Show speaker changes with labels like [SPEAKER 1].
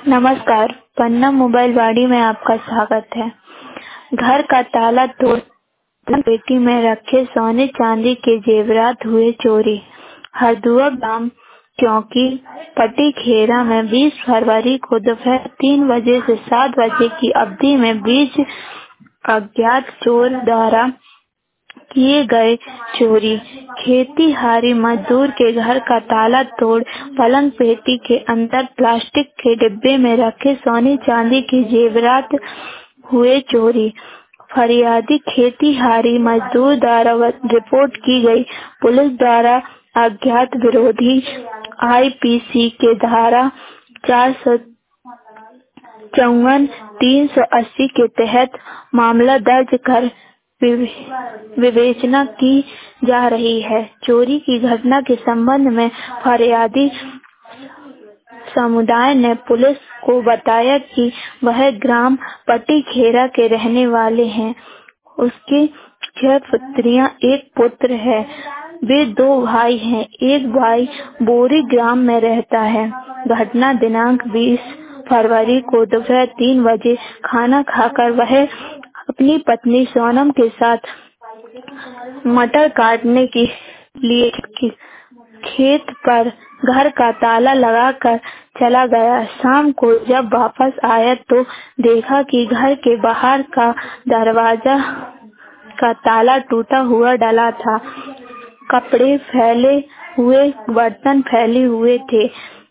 [SPEAKER 1] नमस्कार, पन्ना मोबाइल वाड़ी में आपका स्वागत है। घर का ताला तोड़ पेटी में रखे सोने चांदी के जेवरात हुए चोरी। हरदुआ गांव चौकी पट्टी खेरा में 20 फरवरी को दोपहर 3 बजे से 7 बजे की अवधि में बीच अज्ञात चोर द्वारा किए गए चोरी। खेतीहारी मजदूर के घर का ताला तोड़ पलंग पेटी के अंदर प्लास्टिक के डिब्बे में रखे सोने चांदी के जेवरात हुए चोरी। फरियादी खेतीहारी मजदूर द्वारा रिपोर्ट की गई। पुलिस द्वारा अज्ञात विरोधी आईपीसी के धारा 454, 380 के तहत मामला दर्ज कर विवेचना की जा रही है। चोरी की घटना के संबंध में फरियादी समुदाय ने पुलिस को बताया कि वह ग्राम पट्टी खेरा के रहने वाले हैं। उसकी 6 पुत्रियां, 1 पुत्र है। वे 2 भाई हैं। एक भाई बोरी ग्राम में रहता है। घटना दिनांक 20 फरवरी को दोपहर 3 बजे खाना खाकर वह अपनी पत्नी सोनम के साथ मटर काटने के लिए खेत पर घर का ताला लगाकर चला गया। शाम को जब वापस आया तो देखा कि घर के बाहर का दरवाजा का ताला टूटा हुआ डला था। कपड़े फैले हुए, बर्तन फैले हुए थे।